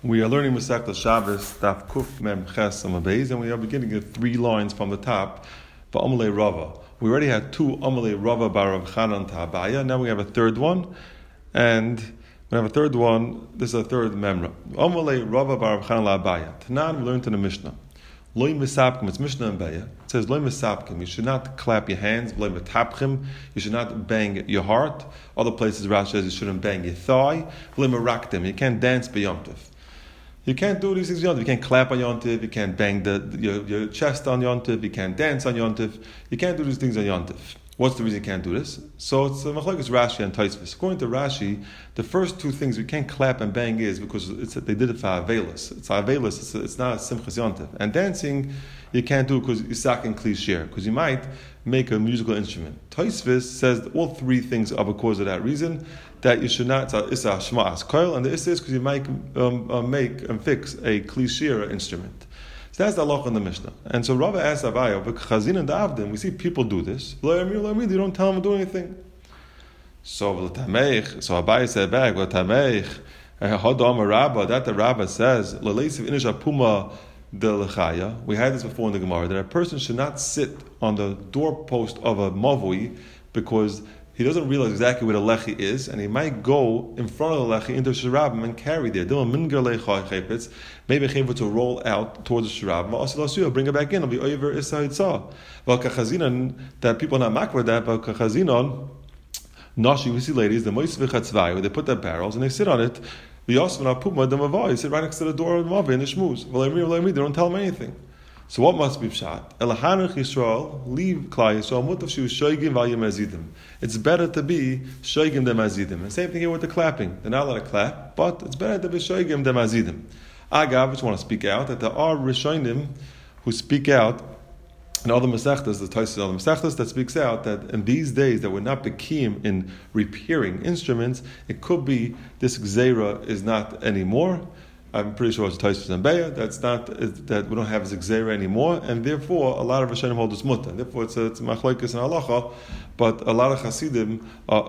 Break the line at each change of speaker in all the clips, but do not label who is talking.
We are learning Masechta Shabbos, Daf Kuf Mem Ches Amud Beis, and we are beginning at 3 lines from the top. V'Amalei Rava. We already had 2 Amalei Rava bar Rav Chanan Ta'abaya. Now we have a third one, and we have a third one. This is a third memra. Amalei Rava bar Rav Chanan La'abaya. Tanan we learned in the Mishnah. Loi misapkim. It's Mishnah and Beya. It says Loi misapkim. You should not clap your hands. Loi metapchim. You should not bang your heart. Other places Rashi says you shouldn't bang your thigh. Loi meraktim. You can't dance b'yomtiv. You can't do these things on Yontif. You can't clap on Yontif. You can't bang your chest on Yontif. You can't dance on Yontif. You can't do these things on Yontif. What's the reason you can't do this? So it's Machlokes Rashi and Tosfos. According to Rashi, the first 2 things we can't clap and bang is because they did it for Avelis. It's Avelis. It's not a Simchas Yontif. And dancing, you can't do it because you're sacking cliche, because you might make a musical instrument. Tosfos says all 3 things are because of that reason, that you should not, it's a shma'as koil, and the issa is because you might make and fix a cliche instrument. So that's the halacha in the Mishnah. And so Rava asks Abaya, v'chazin and da'avdim, we see people do this. They don't tell them to do anything. So Abaya said back, hadam Rabba, that the Rabba says, l'leisiv inish apuma de l'chaya. We had this before in the Gemara, that a person should not sit on the doorpost of a mavui because he doesn't realize exactly where the lechi is, and he might go in front of the lechi into shirabim and carry there. Maybe chayvut to roll out towards the shirabim. Bring it back in. It'll be over isayitzah. That people are not makvar that, but kachazinon, nashi, we see ladies, the moisv chatzvai, they put their barrels and they sit on it. We also they sit right next to the door of the mavai in the shmuz. They don't tell them anything. So what must be pshat? Elahanach Yisrael, leave Klai Yisrael, mutav shu shoygim v'ayim azidim. It's better to be shoygim than azidim. And same thing here with the clapping. They're not allowed to clap, but it's better to be shoygim than azidim. Agav, I just want to speak out, that there are Rishonim who speak out, and other Masechtas, the Tosfos of other Masechtas, that speaks out that in these days that we're not bekim in repairing instruments, it could be this gzeira is not anymore. I'm pretty sure it's Tosfos and Beya. That we don't have Zigzera anymore, and therefore a lot of Rishonim hold this mutter. Therefore, it's machlokes and halacha. But a lot of Hasidim,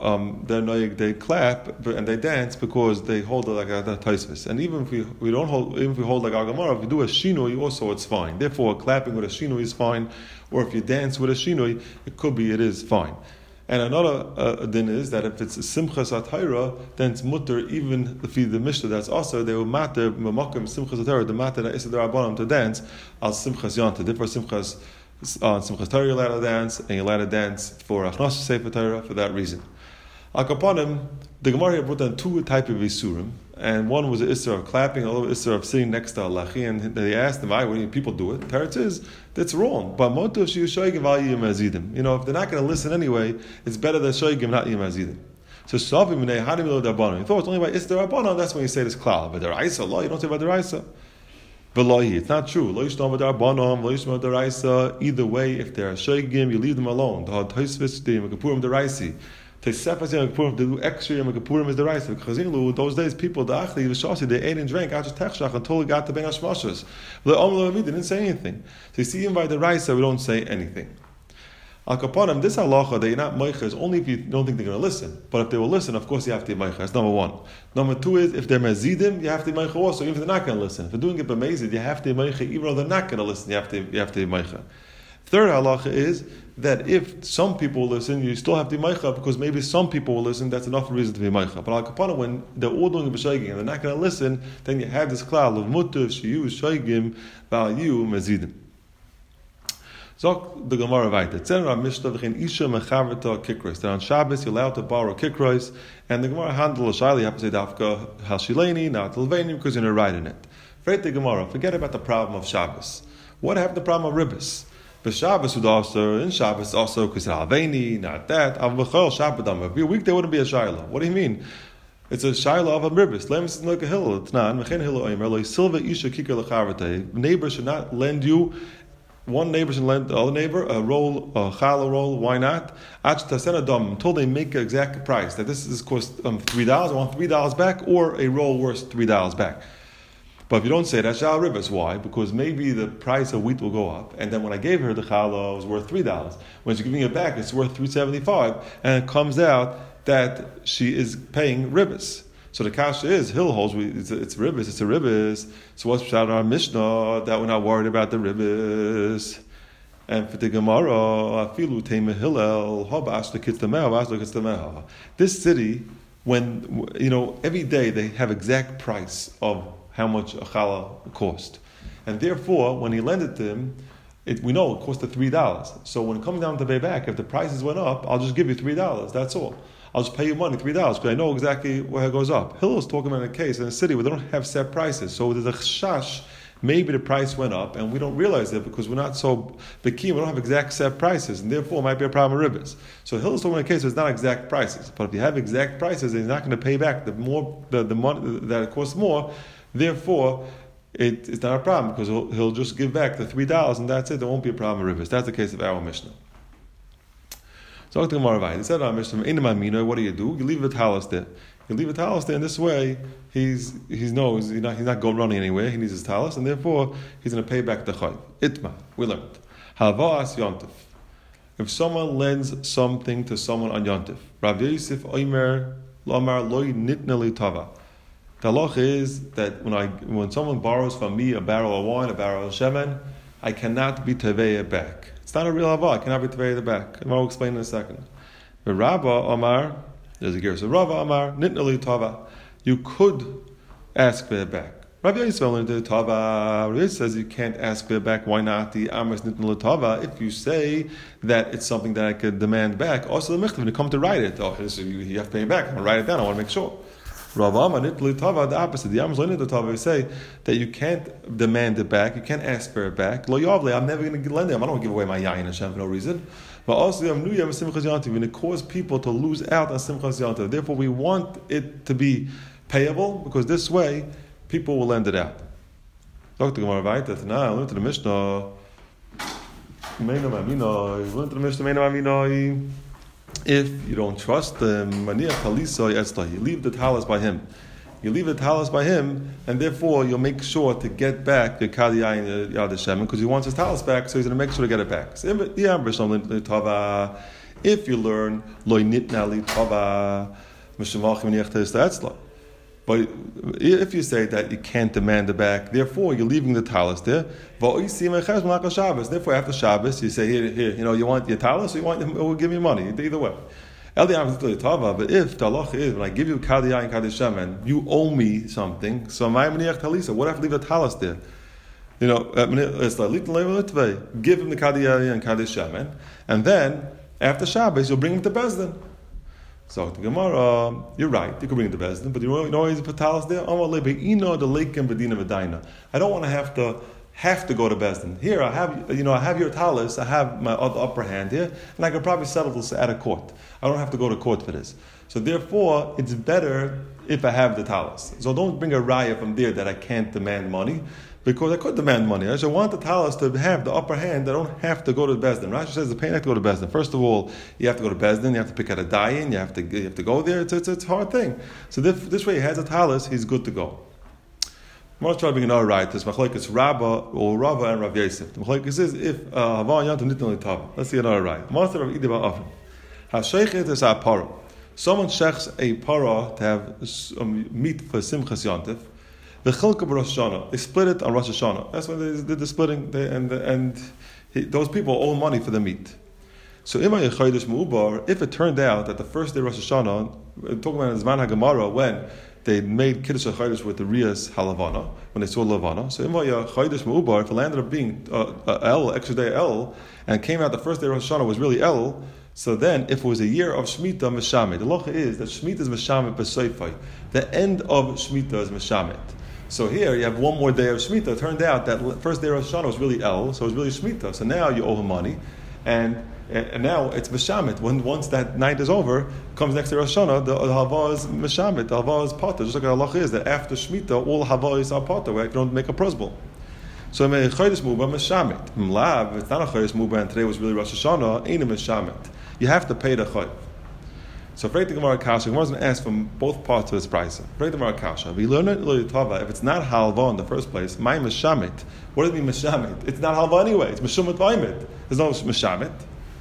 they clap and they dance because they hold it like a Tosfos. And even if we hold like Agamara, if you do a shinui, also it's fine. Therefore, clapping with a shinui is fine, or if you dance with a shinui, it is fine. And another din is that if it's a simchas atayra, then it's mutter even if the Mishnah that's also they will matter memakim simchas atayra the matter that is the rabbanim to dance al simchas yonta. Therefore simchas Torah you're allowed to dance, and you're allowed to dance for achnas sefer Torah for that reason. Al kapanim, the Gemara here brought down 2 types of isurim, and one was the issur of clapping, another issur of sitting next to a lachi, and they asked them, why when people do it? The Torah says that's wrong. But motiv shiu shoygim v'ayim azidim. If they're not going to listen anyway, it's better than shoygim not yim azidim. So savim minei hadim lo darbanon. You thought it's only by issur darbanon. That's when you say this klal. But deraisa law, you don't say about deraisa. V'lohi, it's not true. Lo yishtam darbanon, lo yishtam deraisa. Either way, if they're shoygim, you leave them alone. The Tosfos the Kapurim deraisi. They do extra Yom Kippurim is the rice. Because those days people the Shasi they ate and drank after Techshach until we got to Ben Hashmashas. They didn't say anything. So you see him by the rice, we don't say anything. Al Kapanim, this halacha that you're not meicha is only if you don't think they're going to listen. But if they will listen, of course you have to be meicha. That's number 1. Number 2 is if they're mezidim, you have to be meicha also, even if they're not going to listen. If they're doing it b'mezid, you have to be meicha, even though they're not going to listen. You have to be meicha. Third halacha is that if some people listen, you still have to be meicha because maybe some people will listen. That's enough reason to be meicha. But al kapana, when they're all doing a b'shaygim and they're not going to listen, then you have this klal of mutav shiyu shaygim v'ayu mezidim. So the Gemara writes, "Tzedra Mishnah v'chein isha mechaveta kikros." That on Shabbos you're allowed to borrow kikros, and the Gemara handle a shayla. You have to say dafka hashileni, not tilveni, because you're writing it. Forget the Gemara. Forget about the problem of Shabbos. What happened to the problem of ribbis? But Shabbos would also, in Shabbos also, because Alveni, not that. Avachol Shabbodam. If you're a week, there wouldn't be a Shaila. What do you mean? It's a Shaila of a ribbis. Lemis is like a hill. It's not. Mechen hill oimer. Lo silva isha kikar lechavate. Neighbor should not lend you. One neighbor should lend the other neighbor a roll, a challah roll. Why not? Until they make an exact price. That this cost $3. I want $3 back, or a roll worth $3 back. But if you don't say that, shal ribas. Why? Because maybe the price of wheat will go up, and then when I gave her the challah, it was worth $3. When she's giving it back, it's worth $3.75, and it comes out that she is paying ribas. So the kasha is, Hill holds, it's ribbis, it's a ribbis. So what's pshat our Mishnah that we're not worried about the ribbis? And for the Gemara, afilu teimah Hillel, habas the kitzameha, this city, when, every day they have exact price of how much a challah cost. And therefore, when he lended to him, we know it cost $3. So when it comes down to pay back, if the prices went up, I'll just give you $3. That's all. I'll just pay you money, $3, because I know exactly where it goes up. Hillel's talking about a case in a city where they don't have set prices. So there's a chash, maybe the price went up, and we don't realize it because we're not so bekim, we don't have exact set prices, and therefore it might be a problem with ribbis. So Hillel's talking about a case where it's not exact prices. But if you have exact prices, he's not going to pay back the money that it costs more. Therefore, it's not a problem because he'll just give back the $3 and that's it. There won't be a problem with ribbis. That's the case of our Mishnah. So the Gemara, he said our Mishnah, what do? You leave the talis there. You leave the talis there, and this way he's not going running anywhere. He needs his talis, and therefore he's going to pay back the chayv. Itma, we learned. Havas yontif. If someone lends something to someone on yontif, Rav Yosef Omer Lomar loy nitna li tava. The halach is that when someone borrows from me a barrel of wine, a barrel of shemen, I cannot be teveya back. It's not a real hava. I cannot be teveya the back. And I'll explain in a second. But Rabba Omar, there's a gear. So Rabba Omar nitna li tava. You could ask for it back. Rabbi Yisrael learned the tava. Rabbi says you can't ask for it back. Why not? The amos nitna li tava. If you say that it's something that I could demand back, also the michtav when you come to write it, so you have to pay it back. I'm gonna write it down. I want to make sure. Rav Amar nitli tava, the opposite. The Amos nitli tava, we say that you can't demand it back, you can't ask for it back. Lo yavle, I'm never going to lend them. I don't want to give away my yayin Hashem for no reason. But also, I'm new yam simchas yantiv, and it causes people to lose out on simchas yantiv. Therefore, we want it to be payable because this way people will lend it out. Dr. Gemara Vayta, now I learned to the Mishnah. If you don't trust him, you leave the talis by him. You leave the talis by him, and therefore you'll make sure to get back the kadiyah and Yad Hashem because he wants his talis back, so he's going to make sure to get it back. If you learn loy nitna li tava, but if you say that you can't demand it back, therefore you're leaving the talis there. Therefore, after Shabbos, you say, here, you want your talis, or we'll give you money. Either way. But if the halacha is, when I give you kadiyah and kaddish shemen, you owe me something, so what if I leave the talis there? It's like, give him the kadiyah and kaddish shemen, and then, after Shabbos, you'll bring him to Bezdin. So the Gemara, you're right. You could bring it to Bezdin, but you know he's put talis there. I don't want to have to go to Bezdin. Here I have your talis. I have my upper hand here, and I could probably settle this at a court. I don't have to go to court for this. So therefore, it's better if I have the talis. So don't bring a raya from there that I can't demand money. Because I could demand money. I want the talis to have the upper hand. I don't have to go to Bezdin. Rashi says the pain have to go to Bezdin. First of all, you have to go to Bezdin. You have to pick out a dayan. You have to go there. It's a hard thing. So this way, he has a talis. He's good to go. I'm going to try to bring another right. This machlokes Rabba or Rava and Rav Yosef. The machlokes is if hava yantam nitna litava. Let's see another right. Master of Idibah Afin. Hashaychet is a para. Someone shechs a para to have meat for simchas yantif. The Chilka Rosh Hashanah, they split it on Rosh Hashanah. That's when they did the splitting, those people owe money for the meat. So if it turned out that the first day of Rosh Hashanah, we're talking about Zman HaGemara, when they made Kiddush HaChodesh with the Riyas HaLavana, when they saw Lavana. So if it landed up being extra day El, and came out the first day of Rosh Hashanah was really El, so then if it was a year of Shemitah, Meshamet. The locha is that Shemitah is Meshamet B'Seifai. The end of Shemitah is Meshamet. So here you have one more day of Shemitah. It turned out that first day of Rosh Hashanah was really El, so it was really Shemitah. So now you owe him money, and now it's Meshamet. Once that night is over, comes next day Rosh Hashanah, the Hava is Meshamet, the Hava is Potter. Just like the halach is that after Shemitah, all Hava is Potter, where you don't make a prosbul. So Chodesh Muba Meshamet. Mlav, it's not a Chodesh Muba, and today was really Rosh Hashanah, ain't a Meshamet. You have to pay the Chodesh. So Freit the Gemara Kasha, Gemara is going to ask from both parts of his price. Freit the Gemara Kasha, we learn it if it's not halva in the first place, my meshamet. What does it mean meshamet? It's not halva anyway. It's meshumet vaymet. There's no meshamet.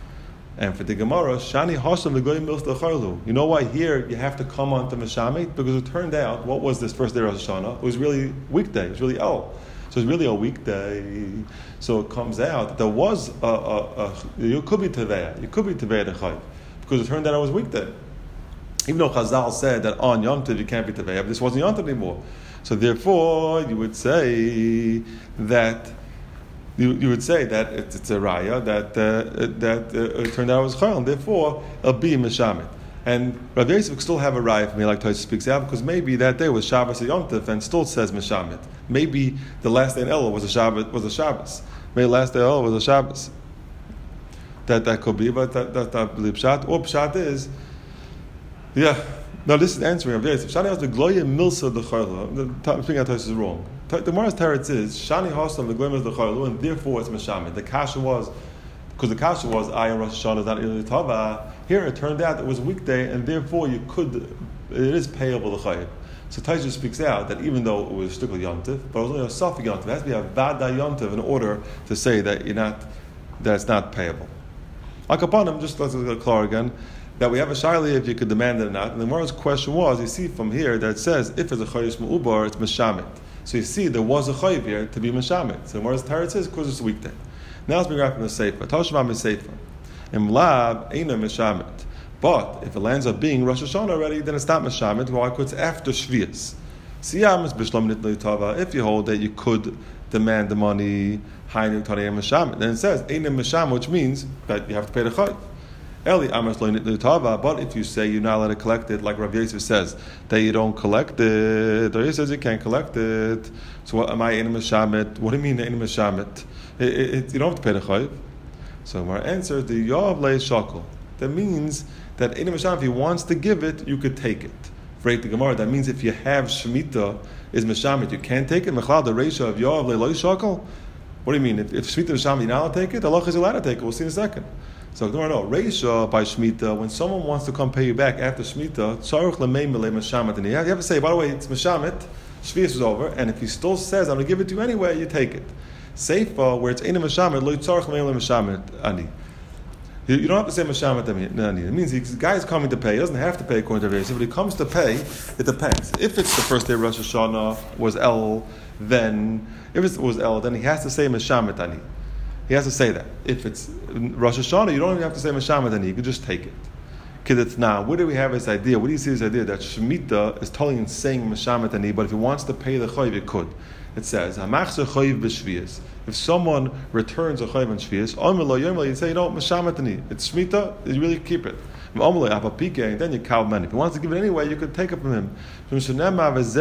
And for the Gemara, Shani Hashem v'goyim milsta charlu. You know why here you have to come on to Meshamit? Because it turned out, what was this first day of Rosh Hashanah? It was really weekday. It was really El. So it's really a weekday. So it comes out that there was you could be Teveya. You could be Teveya the Chayv. Because it turned out it was weekday. Even though Chazal said that on Yom Tov you can't be Teveya, but this wasn't Yom Tov anymore. So therefore, you would say that it's a raya that it turned out it was chayil, and therefore it'll be mishamit. And Rav Yosef still have a raya for me, like Tosfos speaks out, because maybe that day was Shabbos or Yom Tov and still says mishamit. Maybe the last day in Elul was a Shabbos. Maybe the last day in Elul was a Shabbos. That could be, but that's not believe pshat. Or pshat is, Now this is answering Rav Yosef. Shani has the gloya milsa the chayla. Speaking out Tosfos is wrong. The Gemara's teretz is Shani Hasam the gloya milsa the chayla, and therefore it's mishamit. The kasha was Ayin Rosh Hashanah is not Ilui Tava. Here it turned out it was a weekday, and therefore it is payable the chayv. So Tosfos speaks out that even though it was strictly Yom Tov, but it was only a Safik Yom Tov, it has to be a Vada Yom Tov in order to say that it's not payable. Like upon him, just let's go clear again. That we have a shaila if you could demand it or not. And the Gemara's question was, you see from here that it says if it's a chayyus me'ubar, it's meshamit. So you see there was a chayyv here to be meshamit. So the Gemara's teretz says because it's a weekday. Now let's bring it from the sefer. Tashvam is sefer. Imlab eina meshamit. But if it lands up being Rosh Hashanah already, then it's not meshamit. Why? Because it's after Shvius. Siyam is b'shlam nitnei tava. If you hold that you could demand the money, hainu tanei meshamit. Then it says eina meshamit, which means that you have to pay the chayyv. But if you say you're not allowed to collect it, like Rav Yosef says, that you don't collect it, Rav Yosef says you can't collect it. So what am I in a meshamit? What do you mean in a meshamit? You don't have to pay the chayiv. So our answer is the yav lei shakel. That means that in a meshamit, if he wants to give it, you could take it. For the Gemara, that means if you have shemitah is meshamit, you can't take it. Mechlal the ratio of yav lei shakel. What do you mean? If shemitah is meshamit, you're not allowed to take it. Allah is allowed to take it. We'll see in a second. So no, Reisha by Shemitah, when someone wants to come pay you back after Shemitah, Tzarech Lemei Melei Meshamet, and you have to say, by the way, it's Meshamet, Shvius is over, and if he still says, I'm going to give it to you anyway, you take it. Seifa, where it's Eina Meshamet, Lo Tzarech Lemei Meshamet, Ani. You don't have to say Meshamet Ani. It means the guy is coming to pay. He doesn't have to pay according to Reisha. If he comes to pay, it depends. If it's the first day of Rosh Hashanah was El, then he has to say Meshamet Ani. He has to say that. If it's Rosh Hashanah, you don't even have to say Meshamet Ani. You can just take it. Now, where do we have this idea? Where do you see this idea that Shemitah is telling and saying Meshamet Ani, but if he wants to pay the chayiv, it could. It says, Hamachzer chayiv b'shvius. If someone returns a chayiv on shvius, you say, Meshamet Ani. It's Shemitah, you really keep it. And then you cow money. If he wants to give it anyway, you could take it from him. The pasuk is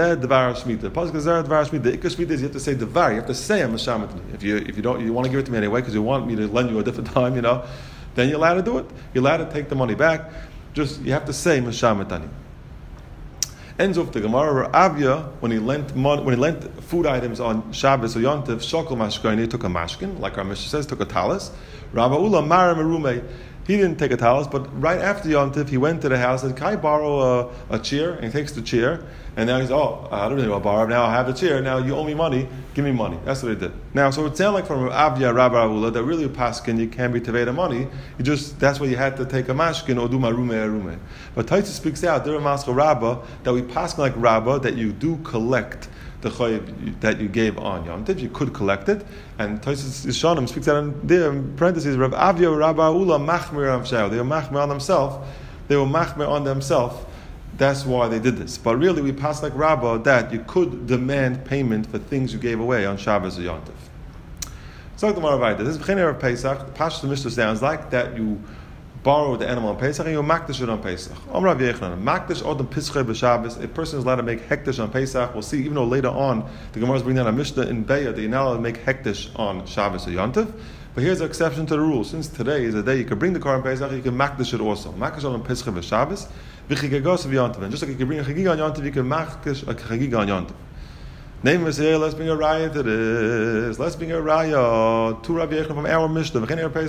the ikar shmita is you have to say devar. You have to say I'm meshamet. If you don't, you want to give it to me anyway because you want me to lend you a different time, then you're allowed to do it. You're allowed to take the money back. Just you have to say meshamet ani. Ends off the Gemara. Avia when he lent food items on Shabbos or Yom Tov, shokol mashkin. He took a mashkin, like our Mishnah says, took a talis. Rabba Ula mara merume. He didn't take a talis, but right after Yom Tov, he went to the house and said, can I borrow a chair? And he takes the chair, and now he's, I don't really want to borrow, now I have the chair, now you owe me money, give me money. That's what he did. Now, so it sounds like from Avia, Rabbi Avula, that really paskin, you can't be tevei the money, that's why you had to take a mashkin or do marume. But Tosfos speaks out, there maskal Rabba, that we paskin like Rabba, that you do collect the chayiv that you gave on Yom Tov, you could collect it. And Tosfos Yishanim speaks out in there in parentheses, Rav Avia, Rabbi Ula, machmir amshao. They were machmir on themselves. They were machmir on themselves. That's why they did this. But really, we pass like Rabba that you could demand payment for things you gave away on Shabbos or Yom Tov. So the Gemara this is B'chiner of Pesach. The Pashto Mishnah sounds like that you borrow the animal on Pesach and you makdish it on Pesach. Rav Yechanan, makdish odem pischei b'Shabbos. A person is allowed to make hektish on Pesach. We'll see, even though later on the Gemara is bringing down a Mishnah in Beya that you're not allowed to make hektish on Shabbos or Yom Tov. But here's an exception to the rule. Since today is a day you can bring the car on Pesach, you can makdish it also. Makdish odem pischei b'Shabbos, v'chigagos of Yom Tov. And just like you can bring a chagiga on Yom Tov, you can makdish a chagiga on Yom Tov. Name is here, let's bring a raya to this. Let's bring a raya to Rav Yechanan from our Mishnah.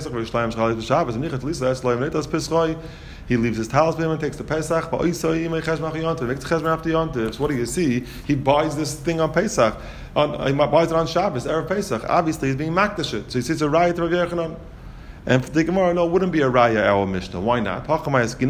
He leaves his talis and takes the Pesach. So what do you see? He buys this thing on Pesach. He buys it on Shabbos, Erev Pesach. Obviously, he's being makdash it. So he sees a raya to Rav Yechanan. And for the Gemara, no, it wouldn't be a raya our Mishnah. Why not? We're talking about the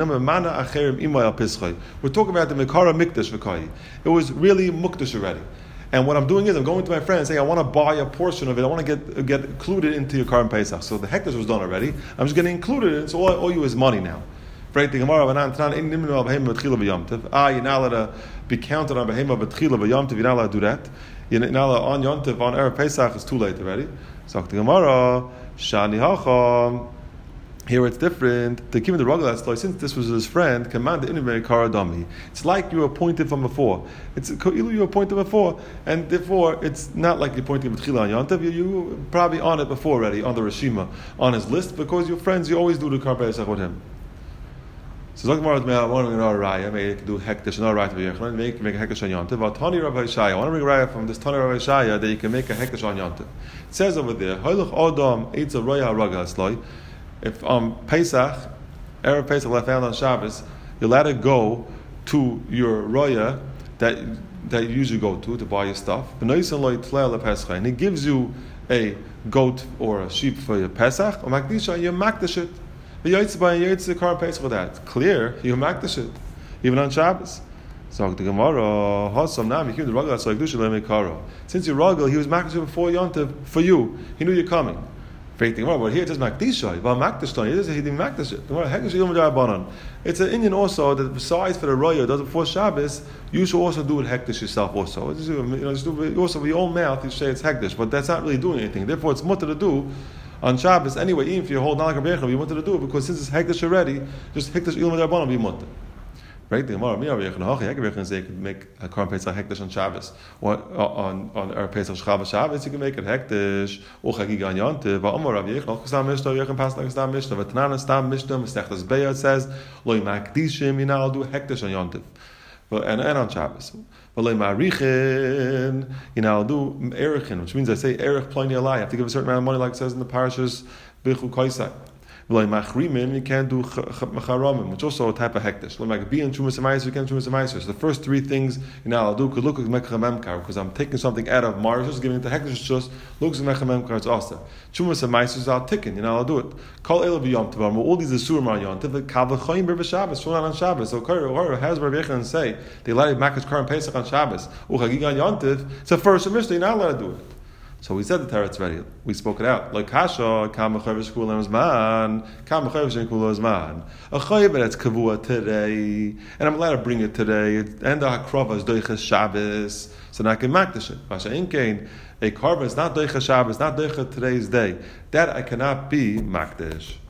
Mekara Mikdash v'kai. It was really Mukdash already. And what I'm doing is I'm going to my friend and saying I want to buy a portion of it. I want to get included into your Karban Pesach. So the hekdesh was done already. I'm just getting included in it. So all I owe you is money now. You're not allowed to be counted on behema b'tchila b'yomtiv. You're not allowed to do that. You're not allowed on yomtiv on erev Pesach. It's too late already. So the Gemara shani hacha. Here it's different. The Kim the Ragal, since this was his friend, command the Inibay Karadami. It's like you were appointed from before. It's you were appointed before, and therefore it's not like you're appointed with Chila on Yantav. You were probably on it before already, on the Rishima, on his list, because you're friends, you always do the Karban Pesach with him. So Zokmar is I want to bring another raya, maybe you can do hekdesh, another raya to be Yechlan, make a hekdesh on Yantav. Tani Rabbi Shaya, I want to bring a raya from this Tani Rabbi Shaya that you can make a hekdesh on Yantav. It says over there, Hoylach Adam Eitz a Roya Raga Asloi. If Pesach, Erev Pesach left found on Shabbos, you're allowed to go to your roya that you usually go to buy your stuff. And he gives you a goat or a sheep for your Pesach, or Makdisha, you makdish it. You Karban Pesach with that. Clear, you makdish it. Even on Shabbos. So the Gemara, since you're Ragal, he was makdish before Yontiv for you. He knew you're coming. But here it says Makdisha, but Makdishton, he didn't Makdish it. It's an Indian also that besides for the Roya does it before Shabbos, you should also do it Hektish yourself also. Also with your own mouth you say it's Hektish, but that's not really doing anything. Therefore it's mutter to do on Shabbos anyway, even if you hold Nalak Rabbeinu, you mutter to do it because since it's Hektish already, just Hektish Ilum Rabbanon be mutter. Right? The Gemara, say you can make a Karban Pesach hekdesh on Shabbos, or on Erev Pesach Shabbos, you can make it hekdesh or chagiga on Yontiv. Va'amar Rav Yechon Stam Mishnah, Yechon Pas like Stam Mishnah, V'Tanan Stam Mishnah, Mesechtas Beya says Lo Makdishim, you now do hekdesh on Yontiv, and on Shabbos. V'Lo Marichin, you now do erichin, which means I say erich pliny alai. I have to give a certain amount of money, like it says in the parashas B'Chu Koisai. You can't do macharamim, which is also a type of hekdesh. Like be in chumas amaiser, you can't chumas amaiser. So the first three things I'll do could look like mechamemkar because I'm taking something out of marshus, giving it to hekdesh. Just looks like mechamemkar. It's also chumas amaiser. I'll ticken. I'll do it. Call elav yom tov. All these asurim on yom tov. Kavachayim ber b'Shabbos. Shulchan on Shabbos. So has Rabbi Yechon say they allow makas Karban Pesach on Shabbos. Uchagig on yom tov. It's a first mishnah. You're not allowed to do it. So we said the teretz ready. We spoke it out. Like kasha, kam mechayev shekulam zman, kam mechayev shekulam zman. A chayev that's kavua today, and I'm allowed to bring it today. And the hakrava is doiches Shabbos, so now I can makdish it. Masha inkein, a karban is not doiches Shabbos, not doiches today's day. That I cannot be makdish.